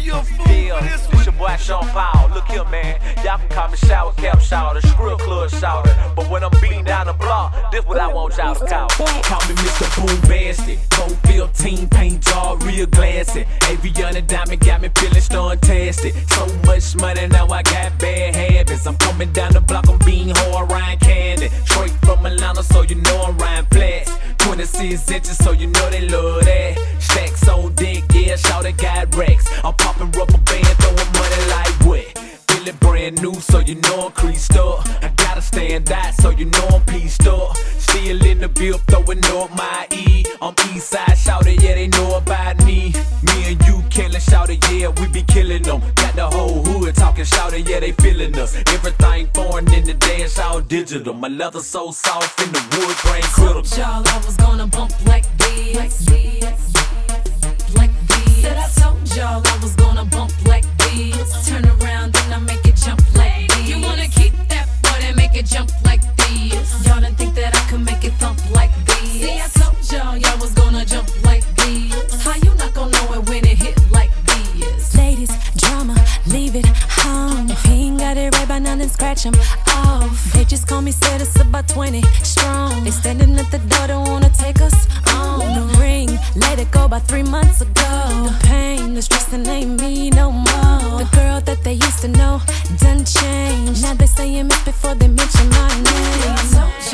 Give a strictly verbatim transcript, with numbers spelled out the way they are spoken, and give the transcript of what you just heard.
you a fool Yeah, for this it's one. your boy Sean Paul. Look here, man. Y'all can call me Shower Cap Shouter, Skrill Club Shouter. But when I'm beating down the block, this what I want y'all to call. Call me Mister Boom Bastard, Cold fifteen, paint job, real glassy. Aviana Diamond got me feeling stuntastic. So much money, now I got bad habits. I'm coming down the block, I'm being hard, Ryan Candy. Straight from Atlanta, so you know I'm Ryan Flats. twenty-six inches, so you know they love that. Stacks on dick, yeah, shawty got racks. I'm popping rubber band, throwing money like what? Feeling brand new, so you know I'm creased up. I gotta stand out, so you know I'm pieced up. Still in the bill, throwing up my E. I'm east side, shawty, yeah, they know about me. Me and you killing, shawty, yeah, we be killing them. Got the whole hood talking, shawty, yeah, they feeling us. Everything foreign in the dance, all digital. My leather so soft in the wood grain critical. Told y'all I was gonna bump like this, like this, like this. Said I told y'all I was gonna bump like this. Turn around and I make it jump like this. You wanna keep that boy and make it jump like this. Y'all didn't think that I could make it thump like this. See, I told y'all y'all was gonna jump like this. How you not gonna know it when it hit like this? Ladies, drama, leave it home. If he ain't got it right by now, then scratch him off. They just call me said it's about twenty strong. They standing at the door, don't wanna take us on. The ring, let it go about three months ago. The pain, the stressing ain't me no more. The girl that they used to know done changed. Now they saying miss before they mention my name.